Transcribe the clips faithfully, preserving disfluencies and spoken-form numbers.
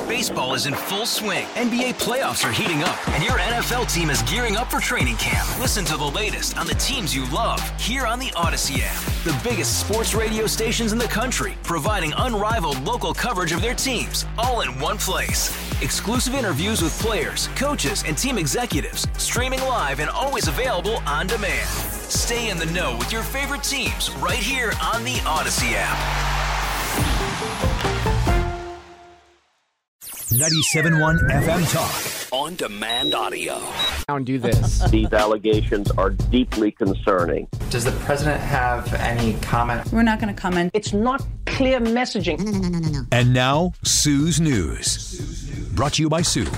Baseball is in full swing. N B A playoffs are heating up, and your N F L team is gearing up for training camp. Listen to the latest on the teams you love here on the Odyssey app. The biggest sports radio stations in the country, providing unrivaled local coverage of their teams, all in one place. Exclusive interviews with players, coaches, and team executives, streaming live and always available on demand. Stay in the know with your favorite teams right here on the Odyssey app. ninety-seven point one F M Talk. On demand audio. And do this. These allegations are deeply concerning. Does the president have any comment? We're not going to comment. It's not clear messaging. No, no, no, no, no, no. And now, Sue's News. Brought to you by Sue.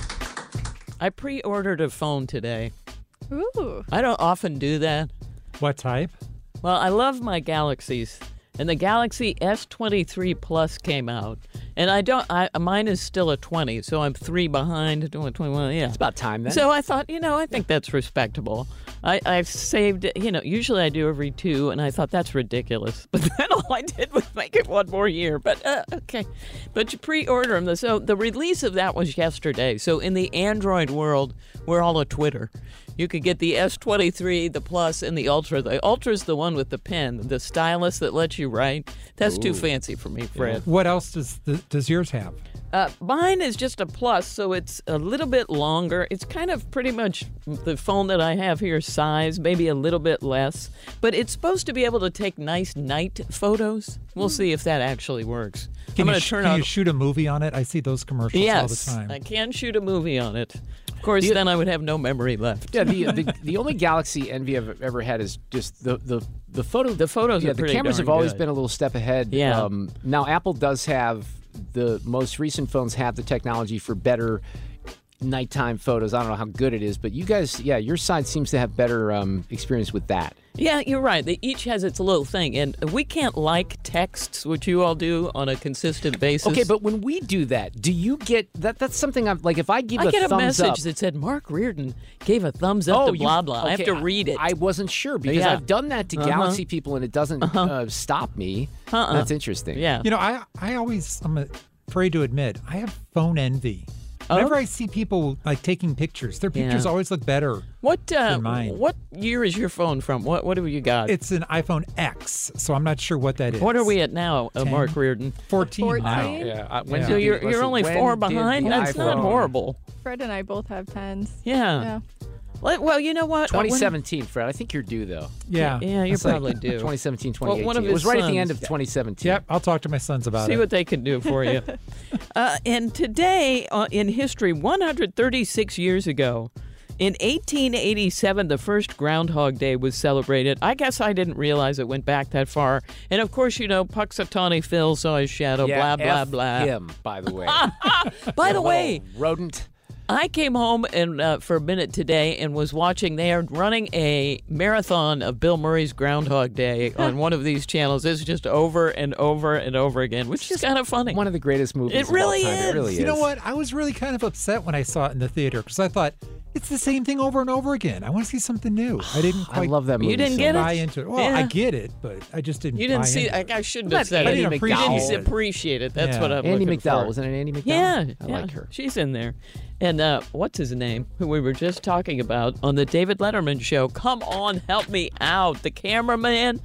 I pre-ordered a phone today. Ooh. I don't often do that. What type? Well, I love my Galaxies. And the Galaxy S twenty-three Plus came out. And I don't, I, mine is still a twenty, so I'm three behind. twenty-one, yeah. It's about time then. So I thought, you know, I think that's respectable. I, I've saved, you know, usually I do every two, and I thought that's ridiculous. But then all I did was make it one more year. But, uh, okay. But you pre-order them. So the release of that was yesterday. So in the Android world, we're all a Twitter. You could get the S twenty-three, the Plus, and the Ultra. The Ultra's the one with the pen, the stylus that lets you write. That's Ooh. Too fancy for me, Fred. What else does the, does yours have? Uh, mine is just a Plus, so it's a little bit longer. It's kind of pretty much the phone that I have here size, maybe a little bit less. But it's supposed to be able to take nice night photos. We'll see if that actually works. Can, I'm you, gonna sh- turn can on... you shoot a movie on it? I see those commercials yes, all the time. I can shoot a movie on it. Of course, the, then I would have no memory left. Yeah, the the, the only Galaxy envy I've ever had is just the the, the photo. The photos yeah, are the pretty cameras darn have always good. been a little step ahead. Yeah. Um, now Apple does have the most recent phones have the technology for better nighttime photos. I don't know how good it is, but you guys, yeah, your side seems to have better um, experience with that. Yeah, you're right. They each has its little thing, and we can't like texts, which you all do on a consistent basis. Okay, but when we do that, do you get that? That's something I'm like. If I give I a get a thumbs message up, that said Mark Reardon gave a thumbs up oh, to you, blah blah. Okay, I have to read it. I, I wasn't sure because Yeah. I've done that to Uh-huh. Galaxy people, and it doesn't Uh-huh. uh, stop me. Uh-uh. That's interesting. Yeah. You know, I I always, I'm afraid to admit, I have phone envy. Whenever Oh? I see people like taking pictures, their pictures Yeah. always look better. What uh, than mine. what year is your phone from? What what have you got? It's an iPhone X, so I'm not sure what that is. What are we at now, uh, ten? Mark Reardon? fourteen. fourteen? now. Yeah. Uh, when Yeah. So did you're the- let's you're see, only when four did behind. the That's not iPhone- horrible. Fred and I both have tens. Yeah. Yeah. Well, well, you know what? twenty seventeen, Fred. I think you're due though. Yeah. Yeah, you It's like probably do. twenty seventeen, Well, twenty eighteen. one of It was his right at the sons- end of twenty seventeen. Yep, I'll talk to my sons about See it. what they can do for you. uh, and today uh, in history, one hundred thirty-six years ago, in eighteen eighty-seven, the first Groundhog Day was celebrated. I guess I didn't realize it went back that far. And of course, you know, Puxatawny Phil saw his shadow, Yeah, blah, blah, F blah. him, by the way. By You the way, little rodent. I came home and uh, for a minute today and was watching. They are running a marathon of Bill Murray's Groundhog Day on one of these channels. It's just over and over and over again, which is kind of funny. One of the greatest movies. It of all really time. is. It really is. You know what? I was really kind of upset when I saw it in the theater because I thought it's the same thing over and over again. I want to see something new. I didn't I quite love that movie. You didn't so get much. buy into it. Well, Yeah. I get it, but I just didn't. You didn't buy see. into I, it. I shouldn't Not have said Andy it. McDowell. You didn't appreciate it. That's Yeah. what I'm Andy looking McDowell. for. Wasn't it Andy McDowell? Yeah, I yeah, like her. She's in there. And uh, what's his name, who we were just talking about on the David Letterman show? Come on, help me out. The cameraman.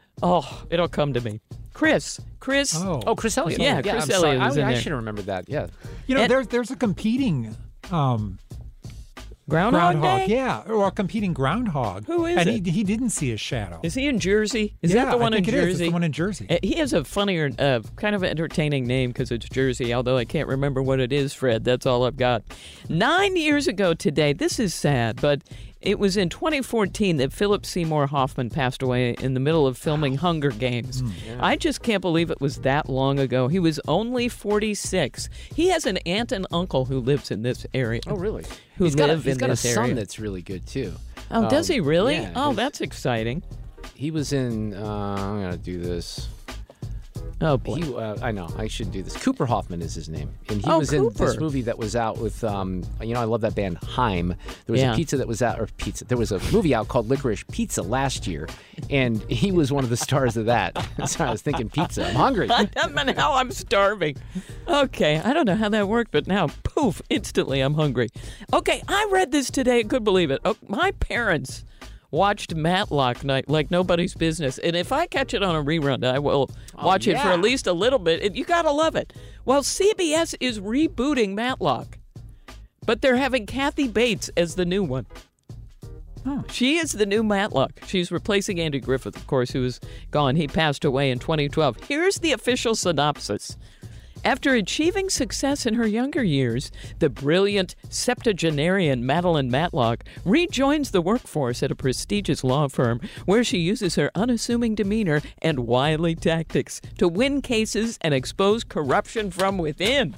Oh, it'll come to me. Chris. Chris. Oh, Oh, Chris Elliott. Yeah, yeah Chris I'm sorry. Elliott was I, in I there. should have remembered that. Yeah. you know, and- there's there's a competing um, Groundhog, groundhog, Day? yeah, or a competing groundhog. Who is and it? he he didn't see his shadow. Is he in Jersey? Is yeah, that the one I think in it is. Jersey? It's the one in Jersey. Uh, He has a funnier, uh, kind of entertaining name because it's Jersey, although I can't remember what it is, Fred. That's all I've got. Nine years ago today, this is sad, but it was in twenty fourteen that Philip Seymour Hoffman passed away in the middle of filming Hunger Games. I just can't believe it was that long ago. He was only forty-six. He has an aunt and uncle who lives in this area. Oh, really? Who he's got a, live he's in got this a son area. that's really good too. Oh, does Um, he really? yeah, oh, his- that's exciting. He was in. Uh, I'm gonna do this. Oh, boy. He, uh, I know. I should do this. Cooper Hoffman is his name. And he Oh, was in Cooper. this movie that was out with, um, you know, I love that band, Haim. There was Yeah. a pizza that was out, or pizza. There was a movie out called Licorice Pizza last year, and he was one of the stars of that. Sorry, I was thinking pizza. I'm hungry. I mean, now I'm starving. Okay, I don't know how that worked, but now, poof, instantly I'm hungry. Okay, I read this today. Couldn't believe it. Oh, my parents watched Matlock Night like nobody's business. And if I catch it on a rerun, I will watch oh, it for yeah. at least a little bit. And you got to love it. Well, C B S is rebooting Matlock, but they're having Kathy Bates as the new one. Oh. She is the new Matlock. She's replacing Andy Griffith, of course, who is gone. He passed away in twenty twelve. Here's the official synopsis. After achieving success in her younger years, the brilliant septuagenarian Madeline Matlock rejoins the workforce at a prestigious law firm where she uses her unassuming demeanor and wily tactics to win cases and expose corruption from within.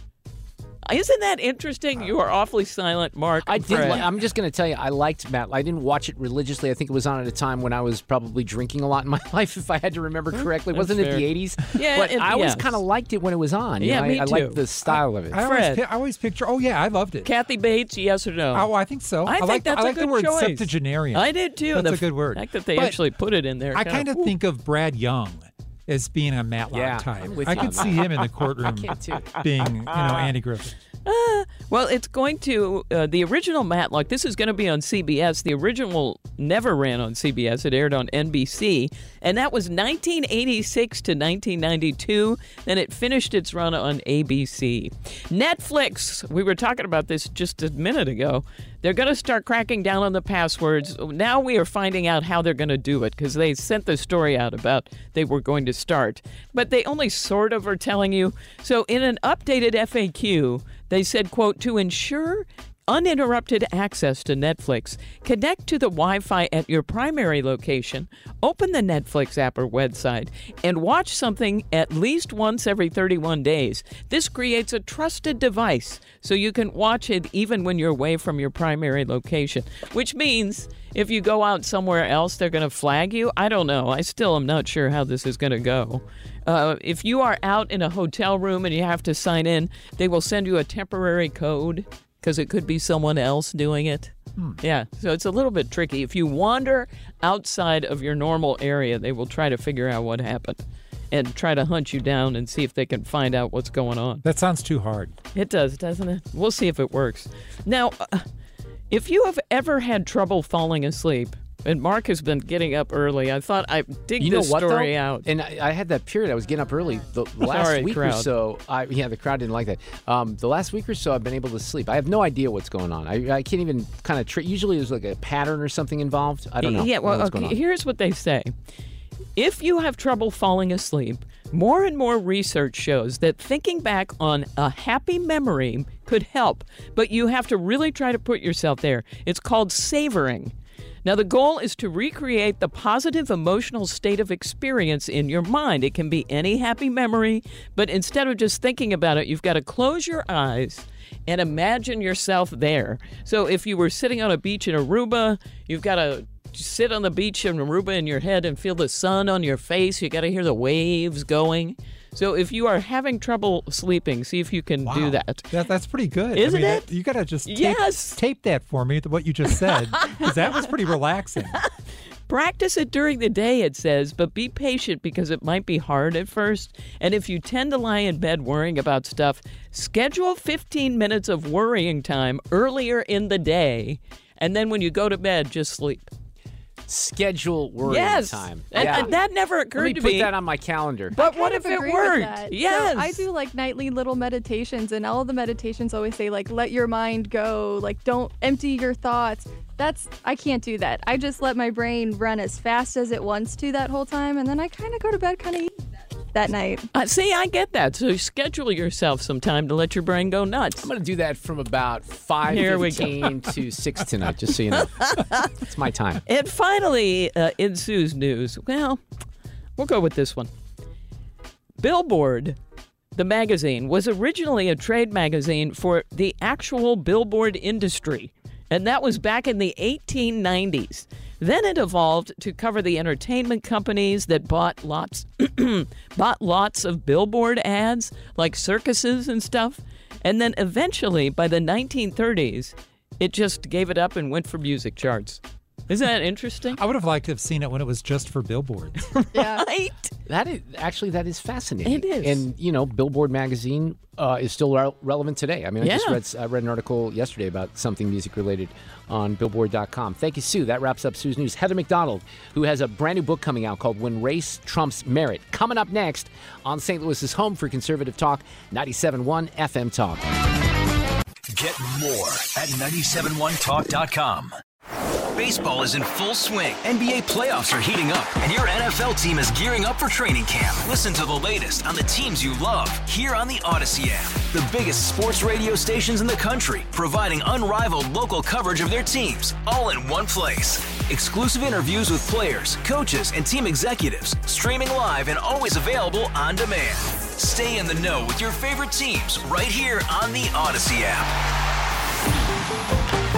Isn't that interesting? You are awfully silent, Mark. I did. Fred. Li- I'm just going to tell you, I liked Matt. I didn't watch it religiously. I think it was on at a time when I was probably drinking a lot in my life, if I had to remember correctly. That's Wasn't it fair. the eighties? Yeah, but it- I always yes. kind of liked it when it was on. You Yeah, know, me I, I too. liked the style of it. I always, Fred. pi- I always picture. Oh yeah, I loved it. Kathy Bates, yes or no? Oh, I think so. I think like, that's I a like good the word choice. septuagenarian. I did too. That's the a good word. fact that they But actually put it in there. I kind of think of Brad Young as being a Matlock Yeah, type. I'm with I you could on see that. him in the courtroom can too. being, you know, Andy Griffith. Uh, well, it's going to, uh, the original Matlock, this is going to be on C B S. The original never ran on C B S. It aired on N B C, and that was nineteen eighty-six to nineteen ninety-two. Then it finished its run on A B C. Netflix, we were talking about this just a minute ago. They're going to start cracking down on the passwords. Now we are finding out how they're going to do it because they sent the story out about they were going to start. But they only sort of are telling you. So in an updated F A Q, they said, quote, to ensure uninterrupted access to Netflix, connect to the Wi-Fi at your primary location, open the Netflix app or website, and watch something at least once every thirty-one days. This creates a trusted device so you can watch it even when you're away from your primary location, which means if you go out somewhere else, they're going to flag you. I don't know. I still am not sure how this is going to go. Uh, if you are out in a hotel room and you have to sign in, they will send you a temporary code because it could be someone else doing it. Hmm. Yeah, so it's a little bit tricky. If you wander outside of your normal area, they will try to figure out what happened and try to hunt you down and see if they can find out what's going on. That sounds too hard. It does, doesn't it? We'll see if it works. Now, uh, if you have ever had trouble falling asleep, and Mark has been getting up early, I thought I'd dig You know this what, story though? out. And I, I had that period. I was getting up early. The last Sorry, week crowd. or so, I, yeah, the crowd didn't like that. Um, the last week or so, I've been able to sleep. I have no idea what's going on. I, I can't even kind of. Tr- usually, there's like a pattern or something involved. I don't know. Yeah, I don't well, know what's okay, going on. here's what they say. If you have trouble falling asleep, more and more research shows that thinking back on a happy memory could help, but you have to really try to put yourself there. It's called savoring. Now, the goal is to recreate the positive emotional state of experience in your mind. It can be any happy memory, but instead of just thinking about it, you've got to close your eyes and imagine yourself there. So if you were sitting on a beach in Aruba, you've got to sit on the beach in Aruba in your head and feel the sun on your face. You got to hear the waves going. So if you are having trouble sleeping, see if you can Wow. do that. that. That's pretty good. Isn't I mean, it? That, you got to just tape, Yes. tape that for me, what you just said, because that was pretty relaxing. Practice it during the day, it says, but be patient because it might be hard at first. And if you tend to lie in bed worrying about stuff, schedule fifteen minutes of worrying time earlier in the day. And then when you go to bed, just sleep. Schedule worrying Yes. time. And, yeah. and that never Let occurred me to put me. that on my calendar. But I what kind if of it agree with worked? that. Yes. So I do like nightly little meditations, and all the meditations always say like, let your mind go, like don't empty your thoughts. That's I can't do that. I just let my brain run as fast as it wants to that whole time, and then I kind of go to bed kind of easy that night. Uh, see, I get that. So schedule yourself some time to let your brain go nuts. I'm going to do that from about five Here we go. fifteen to six tonight, just so you know. It's my time. And finally, uh, in Sue's news, well, we'll go with this one. Billboard, the magazine, was originally a trade magazine for the actual billboard industry. And that was back in the eighteen nineties. Then it evolved to cover the entertainment companies that bought lots bought lots of billboard ads, like circuses and stuff. And then eventually, by the nineteen thirties, it just gave it up and went for music charts. Isn't that interesting? I would have liked to have seen it when it was just for billboards. Yeah. Right? That is actually that is fascinating. It is. And you know, Billboard magazine uh, is still re- relevant today. I mean, I Yeah. just read I read an article yesterday about something music related on Billboard dot com. Thank you, Sue. That wraps up Sue's news. Heather McDonald, who has a brand new book coming out called "When Race Trumps Merit," coming up next on Saint Louis's home for conservative talk, ninety-seven point one F M Talk. Get more at ninety-seven one talk dot com. Baseball is in full swing. N B A playoffs are heating up, and your N F L team is gearing up for training camp. Listen to the latest on the teams you love here on the Odyssey app. The biggest sports radio stations in the country, providing unrivaled local coverage of their teams, all in one place. Exclusive interviews with players, coaches, and team executives, streaming live and always available on demand. Stay in the know with your favorite teams right here on the Odyssey app.